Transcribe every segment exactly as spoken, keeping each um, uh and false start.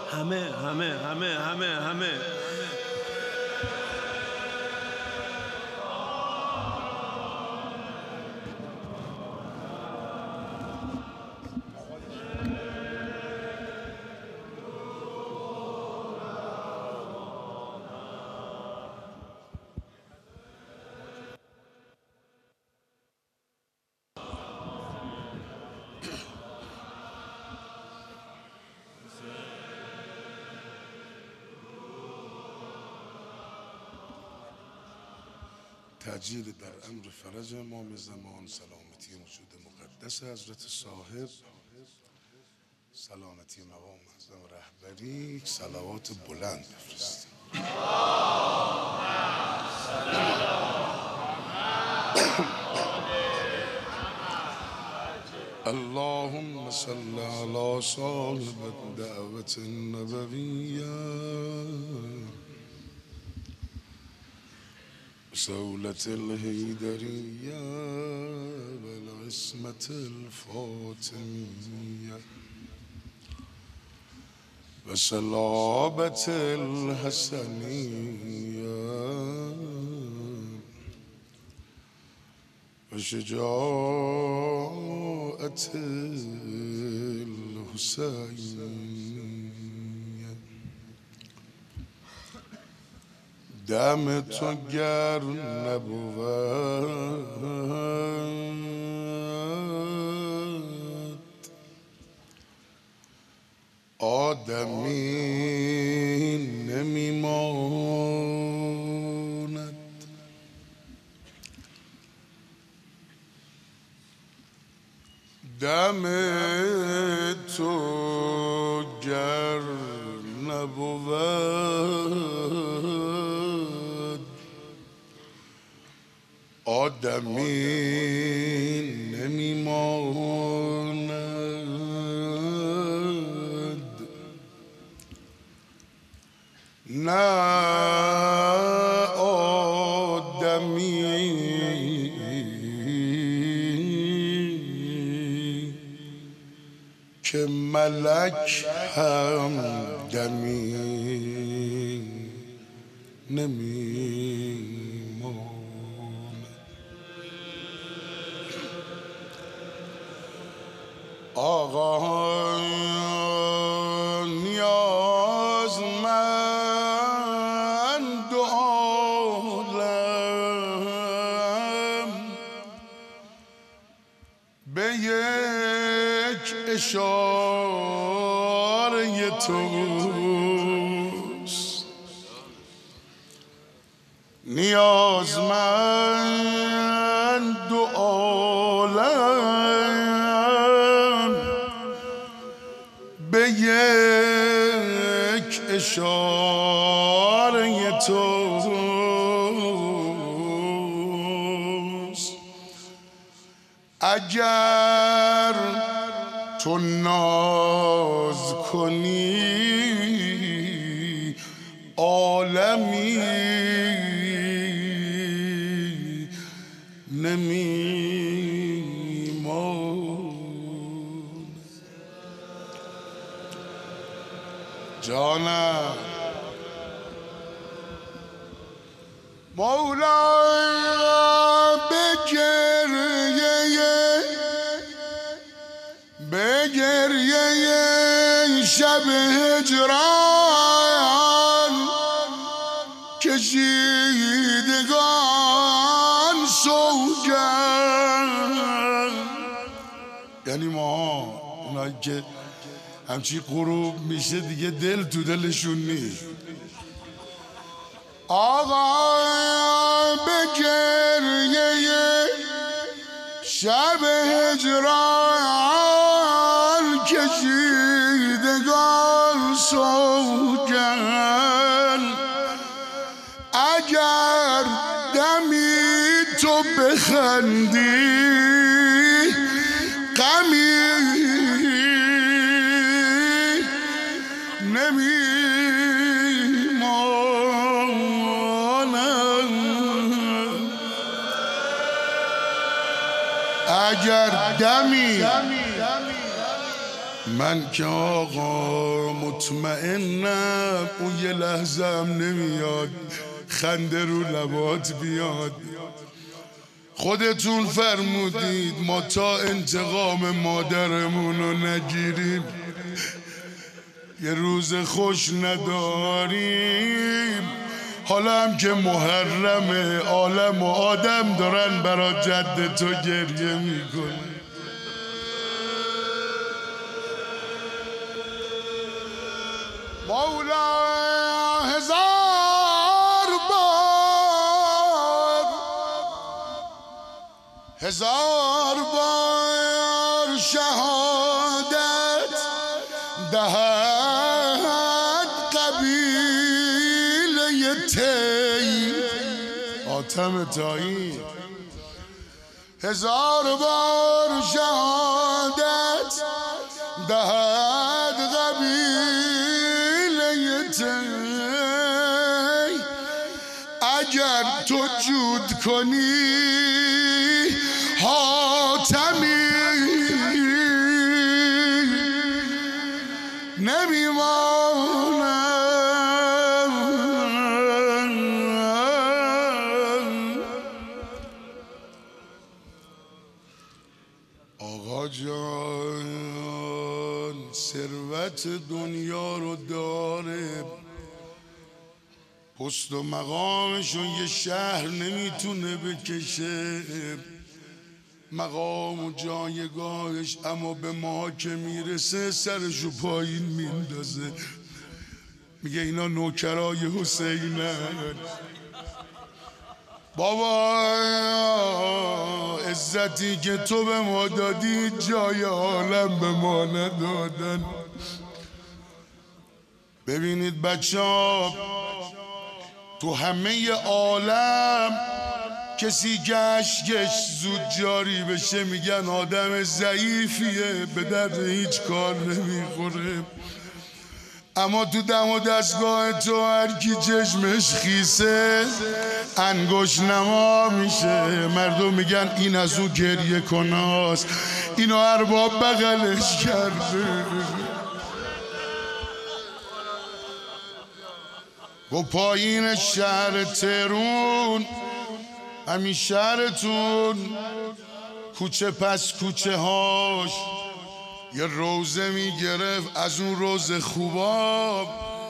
همه همه همه همه همه تأجیل در امر فرج امام زمان، سلامتی وجود مقدس حضرت صاحب، سلامتی مقام اعظم رهبری، صلوات بلند بفرستیم. اللهم صل على صاحب الدعوة النبوية سولة الهيدرية والعصمة الفاطمية وصلابة الحسنية وشجاعة الحسينية. دم تو گر نبود آدمی نمیماند. دم تو گر نبود آدمی نمیماند. نه آدمی که ملک هم دمی نمیماند. آقا نیازمند عالم به یک اشاره توست. نیازمند عالم به یک اشاره توست. اگر تو ناز کنی عالمی نمیماند. جانم مولا به گریه به گریه شب هجران کشیدگان سوگند. یعنی ما اونایی که همچی غروب میشه دیگه دل تو دلشون نیست. آقا به گریه شب هجران کشیدگان سوگند. اگر دمی تو بخندی غمی نمیماند. اگر دمی من که آقا مطمئنم اون یه لحظه هم نمیاد خنده رو لبات بیاد. خودتون فرمودید ما تا انتقام مادرمون رو نگیریم یه روز خوش نداریم. حالا هم که محرمه عالم و آدم دارن برا جد تو گریه میکنن. مولا هزار بار هزار بار شهادت دهد قبیله تی آتم تایی. هزار بار شهادت دهد قبیله تی اگر تو جود کنی حاتمی نمیمانم. آقا جان ثروت دنیا رو داره، پست و مقامشون یه شهر نمیتونه بکشه، مقام و جایگاهش اما به ما که میرسه سرشو پایین میندازه، میگه اینا نوکرای حسینن. بابا عزتی که تو به ما دادی جای عالم به ما ندادن. ببینید بچه ها تو همه عالم کسی که اشکش زود جاری بشه میگن آدم ضعیفیه، به درد هیچ کار نمیخوره. اما تو دم و دستگاه تو هر کی چشمش خیسه انگوش نما میشه. مردم میگن این از او گریه کناست، اینو ارباب بغلش کرده. گو پایین شهر تهرون همین شهرتون کوچه پس کوچه هاش یه روزه میگرفت، از اون روز خوبا.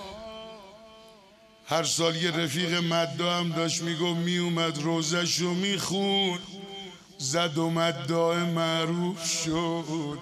هر سال یه رفیق مدعا هم داشت میگو میومد روزشو میخون، زد و مدعا معروف شد.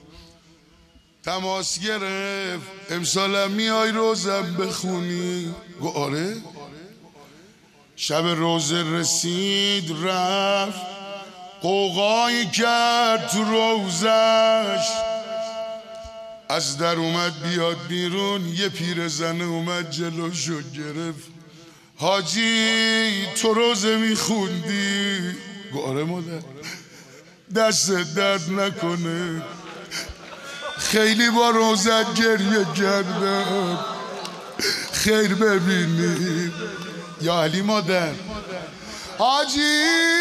تماس گرفت امسالم میای روزم بخونی؟ گو آره. شب روزه رسید رفت قوقایی کرد تو روزش، از در اومد بیاد بیرون یه پیرزنه اومد جلوشو گرفت. حاجی تو روزه میخوندی؟ گو آره مادر. دست درد نکنه، خیلی با روزت گریه کردم، خیر ببینی. یا علی مادر. حاجی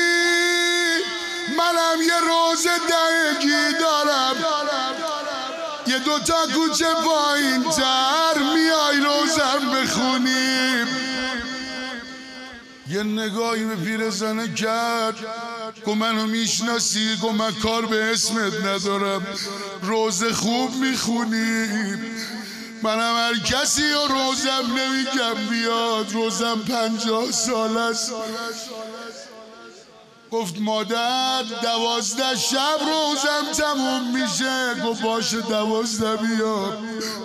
منم یه روزه دهگی دارم، یه دوتا کوچه پایین تر میای روزم بخونیم. یه نگاهی به پیرزنه کرد، گو منو میشناسی؟ گو من کار به اسمت ندارم، روزه خوب میخونی. منم هر کسی و روزم نمیگم بیاد، روزم پنجاه سال است. گفت مادر دوازده شب روزم تموم میشه. گفت باشه دوازده بیاد.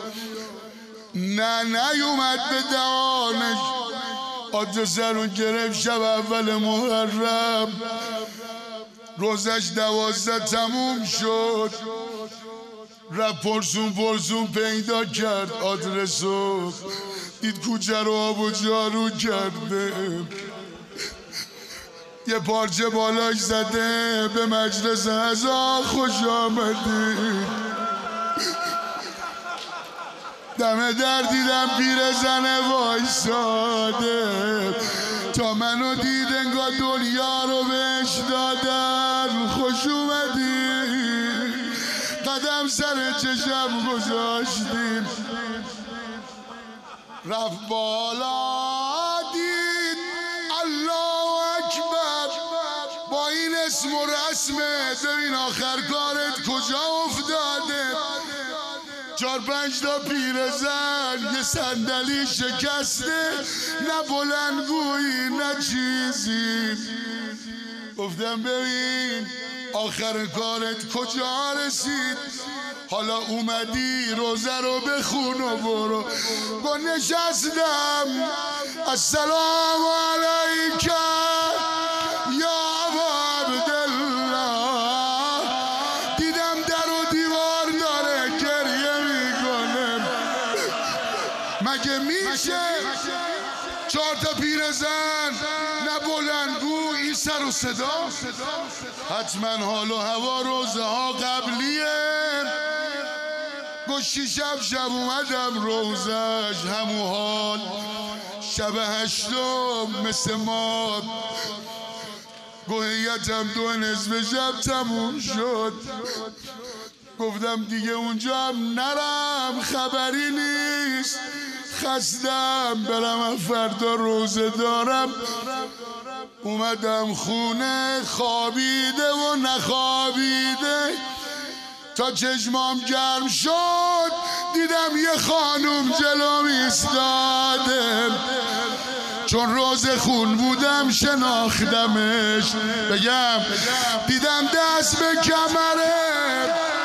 نه نیومد به دهانش، آدرسه رو گرفت. شب اول محرم روزش دوازده تموم شد، رفت پرسون پرسون پیدا کرد آدرسو، دید کوچه رو آب و جارو کرده، یه پارچه بالاش زده به مجلس عزا خوش آمدی. دم در دیدم پیرزن وایساده، تا منو دید انگار دنیا رو بهش دادن. خوش اومدی. قدم سر چشم گذاشتیم رفت بالا دید الله اکبر با این اسم و رسمت ببین آخر کارت کجا افتاده چار پنج تا پیرزن یه صندلی شکسته نه بلندگویی نه چیزی گفتم ببین آخر کارت کجا رسید حالا اومدی روزه رو بخون و برو با نشستم السلام علیک یا ابا عبدالله دیدم در و دیوار داره گریه میکنه مگه میشه چهار تا پیرزن نه بلندگو این سر و صدا حتما حال و هوا روزه ها قبلیه گوشی شب شب اومدم روزش همو حال شب هشتم مثل ما گوهیتم دو نصف شب تموم شد گفتم دیگه اونجا هم نرم خبری نیست خستم برم فردا روزه دارم اومدم خونه خوابیده و نخوابیده تا چشمام گرم شد دیدم یه خانوم جلوم ایستاده چون روزه خون بودم شناختمش بگم دیدم دست به کمره